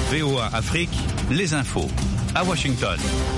VOA Afrique, les infos. À Washington.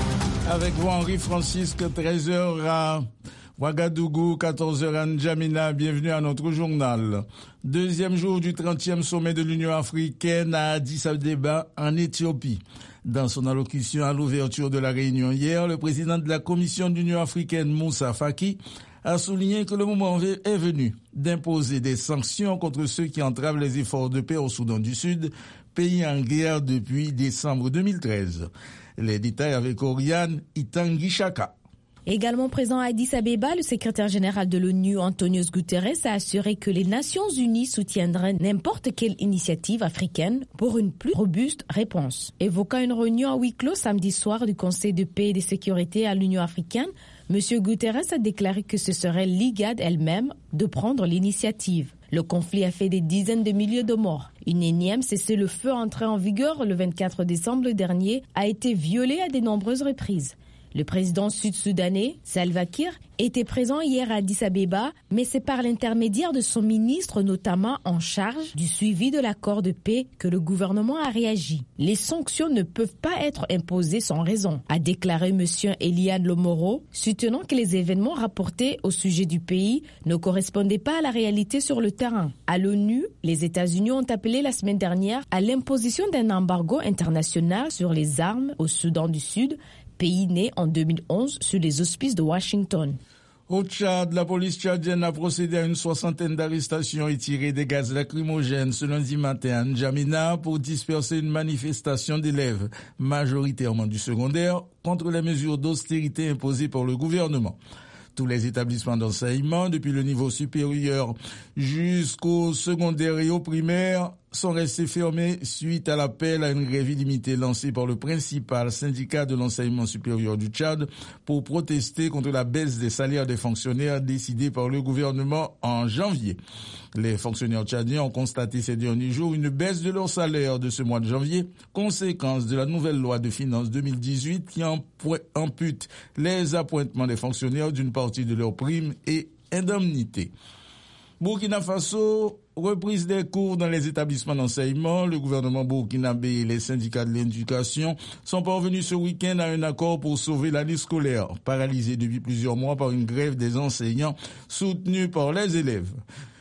Avec vous, Henri-Francisque, 13h à Ouagadougou, 14h à N'Djamena. Bienvenue à notre journal. Deuxième jour du 30e sommet de l'Union africaine à Addis Abeba, en Éthiopie. Dans son allocution à l'ouverture de la réunion hier, le président de la Commission de l'Union africaine, Moussa Faki, a souligné que le moment est venu d'imposer des sanctions contre ceux qui entravent les efforts de paix au Soudan du Sud, pays en guerre depuis décembre 2013. Les détails avec Oriane Itangishaka. Également présent à Addis Abeba, le secrétaire général de l'ONU, António Guterres, a assuré que les Nations Unies soutiendraient n'importe quelle initiative africaine pour une plus robuste réponse. Évoquant une réunion à huis clos samedi soir du Conseil de paix et de sécurité à l'Union africaine, M. Guterres a déclaré que ce serait l'IGAD elle-même de prendre l'initiative. Le conflit a fait des dizaines de milliers de morts. Une énième cessez-le-feu entrée en vigueur le 24 décembre dernier a été violée à de nombreuses reprises. Le président sud-soudanais, Salva Kiir, était présent hier à Addis Abeba, mais c'est par l'intermédiaire de son ministre, notamment en charge du suivi de l'accord de paix, que le gouvernement a réagi. Les sanctions ne peuvent pas être imposées sans raison, a déclaré M. Eliane Lomoro, soutenant que les événements rapportés au sujet du pays ne correspondaient pas à la réalité sur le terrain. À l'ONU, les États-Unis ont appelé la semaine dernière à l'imposition d'un embargo international sur les armes au Soudan du Sud, pays né en 2011 sous les auspices de Washington. Au Tchad, la police tchadienne a procédé à une 60aine d'arrestations et tiré des gaz lacrymogènes ce lundi matin à N'Djamena pour disperser une manifestation d'élèves, majoritairement du secondaire, contre les mesures d'austérité imposées par le gouvernement. Tous les établissements d'enseignement, depuis le niveau supérieur jusqu'au secondaire et au primaire, sont restés fermés suite à l'appel à une grève illimitée lancée par le principal syndicat de l'enseignement supérieur du Tchad pour protester contre la baisse des salaires des fonctionnaires décidée par le gouvernement en janvier. Les fonctionnaires tchadiens ont constaté ces derniers jours une baisse de leur salaire de ce mois de janvier, conséquence de la nouvelle loi de finances 2018 qui ampute les appointements des fonctionnaires d'une partie de leurs primes et indemnités. Burkina Faso, reprise des cours dans les établissements d'enseignement. Le gouvernement burkinabé et les syndicats de l'éducation sont parvenus ce week-end à un accord pour sauver l'année scolaire, paralysée depuis plusieurs mois par une grève des enseignants soutenue par les élèves.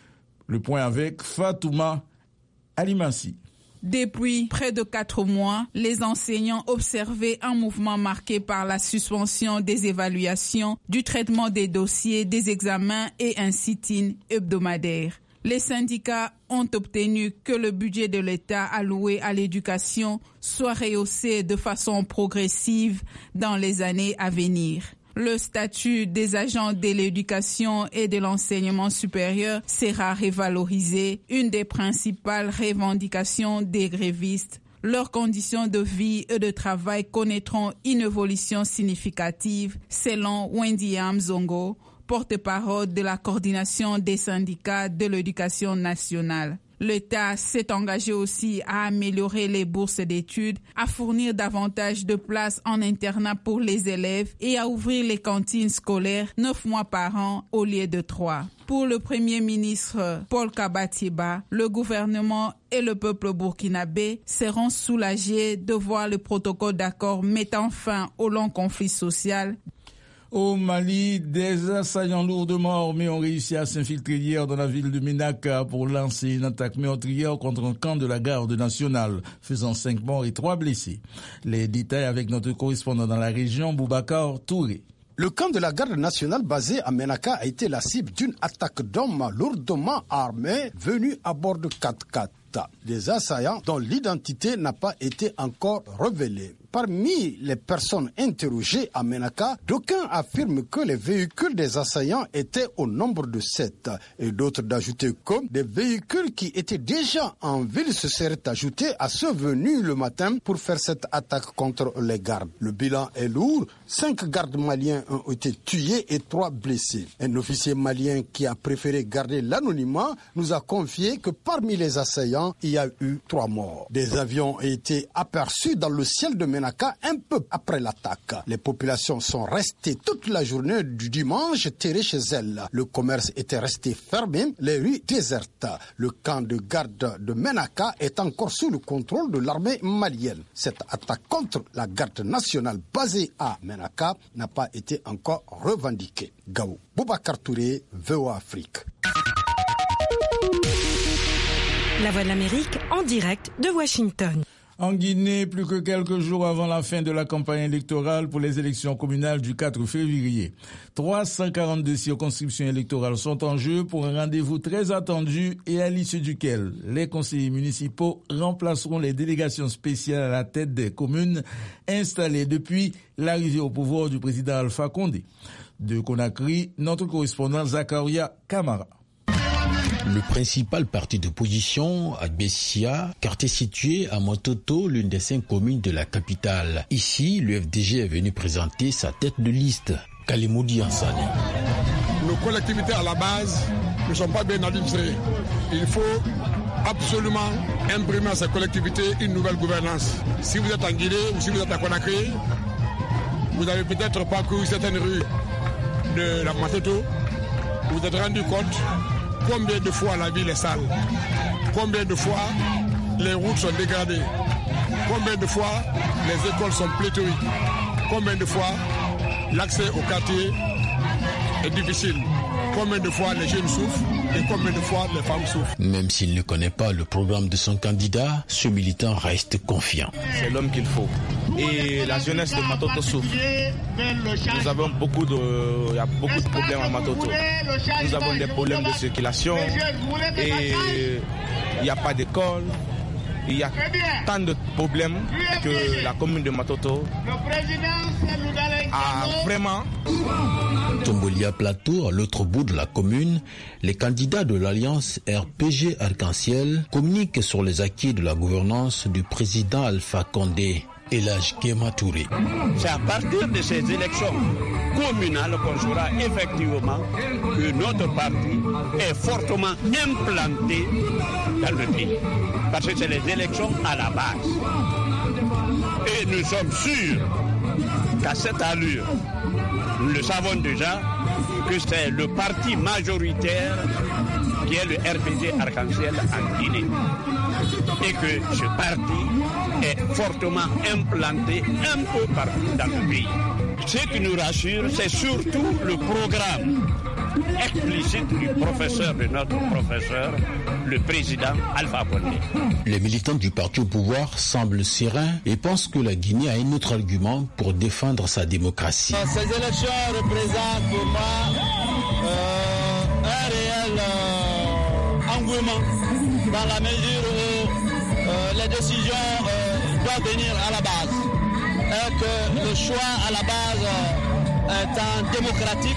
Le point avec Fatouma Alimassi. Depuis près de 4 mois, les enseignants observaient un mouvement marqué par la suspension des évaluations, du traitement des dossiers, des examens et un sit-in hebdomadaire. Les syndicats ont obtenu que le budget de l'État alloué à l'éducation soit rehaussé de façon progressive dans les années à venir. Le statut des agents de l'éducation et de l'enseignement supérieur sera révalorisé, une des principales revendications des grévistes. Leurs conditions de vie et de travail connaîtront une évolution significative, selon Wendy Zongo, porte-parole de la coordination des syndicats de l'éducation nationale. L'État s'est engagé aussi à améliorer les bourses d'études, à fournir davantage de places en internat pour les élèves et à ouvrir les cantines scolaires 9 mois par an au lieu de 3. Pour le Premier ministre Paul Kabatieba, le gouvernement et le peuple burkinabé seront soulagés de voir le protocole d'accord mettant fin au long conflit social. Au Mali, des assaillants lourdement armés ont réussi à s'infiltrer hier dans la ville de Ménaka pour lancer une attaque meurtrière contre un camp de la garde nationale, faisant 5 morts et 3 blessés. Les détails avec notre correspondant dans la région, Boubacar Touré. Le camp de la garde nationale basé à Ménaka a été la cible d'une attaque d'hommes lourdement armés venus à bord de 4x4. Des assaillants dont l'identité n'a pas été encore révélée. Parmi les personnes interrogées à Ménaka, d'aucuns affirment que les véhicules des assaillants étaient au nombre de 7 et d'autres d'ajouter que des véhicules qui étaient déjà en ville se seraient ajoutés à ceux venus le matin pour faire cette attaque contre les gardes. Le bilan est lourd, 5 gardes maliens ont été tués et 3 blessés. Un officier malien qui a préféré garder l'anonymat nous a confié que parmi les assaillants, il y a eu 3 morts. Des avions ont été aperçus dans le ciel de Ménaka Menaka un peu après l'attaque. Les populations sont restées toute la journée du dimanche terrées chez elles. Le commerce était resté fermé, les rues désertes. Le camp de garde de Menaka est encore sous le contrôle de l'armée malienne. Cette attaque contre la garde nationale basée à Menaka n'a pas été encore revendiquée. Gao, Boubacar Touré, VOA Afrique. La Voix de l'Amérique en direct de Washington. En Guinée, plus que quelques jours avant la fin de la campagne électorale pour les élections communales du 4 février, 342 circonscriptions électorales sont en jeu pour un rendez-vous très attendu et à l'issue duquel les conseillers municipaux remplaceront les délégations spéciales à la tête des communes installées depuis l'arrivée au pouvoir du président Alpha Condé. De Conakry, notre correspondant Zakaria Kamara. Le principal parti d'opposition, Adbessia, quartier situé à Mototo, l'une des 5 communes de la capitale. Ici, le FDG est venu présenter sa tête de liste, Kalimoudi Ansani. Nos collectivités à la base ne sont pas bien administrées. Il faut absolument imprimer à ces collectivités une nouvelle gouvernance. Si vous êtes en Guinée ou si vous êtes à Conakry, vous n'avez peut-être pas cru certaines rues de la Mototo. Vous vous êtes rendu compte combien de fois la ville est sale, combien de fois les routes sont dégradées, combien de fois les écoles sont pléthoriques, combien de fois l'accès au quartier est difficile, combien de fois les jeunes souffrent et combien de fois les femmes souffrent. Même s'il ne connaît pas le programme de son candidat, ce militant reste confiant. C'est l'homme qu'il faut. Et la jeunesse de Matoto souffre. Nous avons il y a beaucoup de problèmes à Matoto. Nous avons des problèmes de circulation et il n'y a pas d'école. Il y a tant de problèmes que la commune de Matoto a vraiment... Tombolia Plateau, à l'autre bout de la commune, les candidats de l'alliance RPG Arc-en-Ciel communiquent sur les acquis de la gouvernance du président Alpha Condé. Elhadji Guema Touré. C'est à partir de ces élections communales qu'on saura effectivement que notre parti est fortement implanté dans le pays. Parce que c'est les élections à la base. Et nous sommes sûrs qu'à cette allure, nous le savons déjà, que c'est le parti majoritaire qui est le RPG Arc-en-Ciel en Guinée. Et que ce parti est fortement implanté un peu partout dans le pays. Ce qui nous rassure, c'est surtout le programme explicite du professeur, de notre professeur, le président Alpha Condé. Les militants du parti au pouvoir semblent sereins et pensent que la Guinée a un autre argument pour défendre sa démocratie. Ces élections représentent pour moi un réel engouement dans la mesure où les décisions doivent venir à la base et que le choix à la base étant démocratique,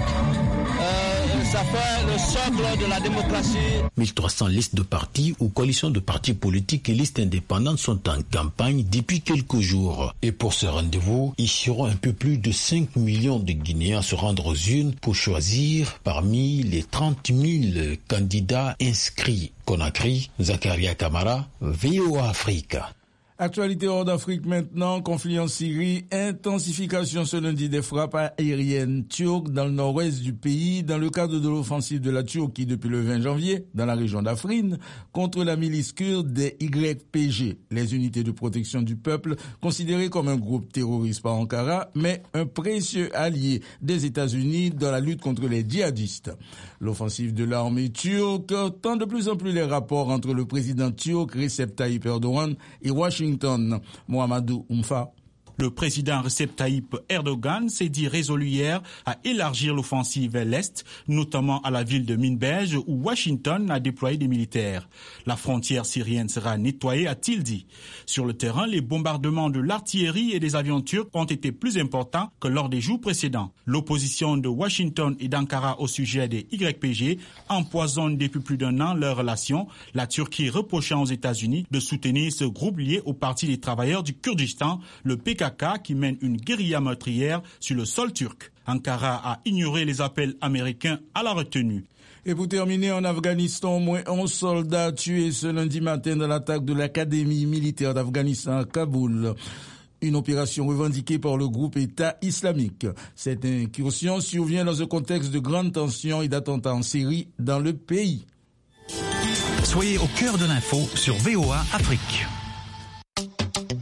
ça fait le socle de la démocratie. 1300 listes de partis ou coalitions de partis politiques et listes indépendantes sont en campagne depuis quelques jours. Et pour ce rendez-vous, il seront un peu plus de 5 millions de Guinéens à se rendre aux urnes pour choisir parmi les 30 000 candidats inscrits. Conakry, Zakaria Kamara, VOA Afrique. Actualité hors d'Afrique maintenant, conflit en Syrie, intensification ce lundi des frappes aériennes turques dans le nord-ouest du pays dans le cadre de l'offensive de la Turquie depuis le 20 janvier dans la région d'Afrin contre la milice kurde des YPG, les unités de protection du peuple considérées comme un groupe terroriste par Ankara, mais un précieux allié des États-Unis dans la lutte contre les djihadistes. L'offensive de l'armée turque tend de plus en plus les rapports entre le président turc Recep Tayyip Erdogan et Washington. Mohamedou Oumfa. Le président Recep Tayyip Erdogan s'est dit résolu hier à élargir l'offensive vers l'Est, notamment à la ville de Minbej où Washington a déployé des militaires. La frontière syrienne sera nettoyée, a-t-il dit. Sur le terrain, les bombardements de l'artillerie et des avions turcs ont été plus importants que lors des jours précédents. L'opposition de Washington et d'Ankara au sujet des YPG empoisonne depuis plus d'un an leurs relations, la Turquie reprochant aux États-Unis de soutenir ce groupe lié au Parti des travailleurs du Kurdistan, le PKK, qui mène une guérilla meurtrière sur le sol turc. Ankara a ignoré les appels américains à la retenue. Et pour terminer, en Afghanistan, au moins 11 soldats tués ce lundi matin dans l'attaque de l'académie militaire d'Afghanistan à Kaboul. une opération revendiquée par le groupe État islamique. Cette incursion survient dans un contexte de grande tension et d'attentats en série dans le pays. Soyez au cœur de l'info sur VOA Afrique.